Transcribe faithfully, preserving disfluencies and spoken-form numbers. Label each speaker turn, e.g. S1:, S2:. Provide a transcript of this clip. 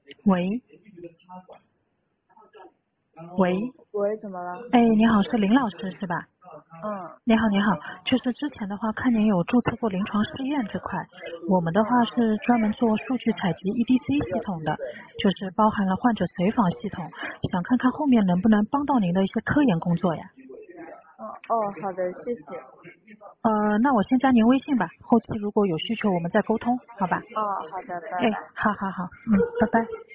S1: 喂，喂，
S2: 喂，怎么了？
S1: 哎，你好，是林老师是吧？
S2: 嗯
S1: 你好，你好，就是之前的话，看您有注册过临床试验这块，我们的话是专门做数据采集 E D C 系统的，就是包含了患者随访系统，想看看后面能不能帮到您的一些科研工作呀。
S2: 哦哦，好的，谢谢。
S1: 呃，那我先加您微信吧，后期如果有需求我们再沟通，好吧？
S2: 哦，好的，拜
S1: 哎，
S2: 拜。
S1: 好好好，嗯，拜拜。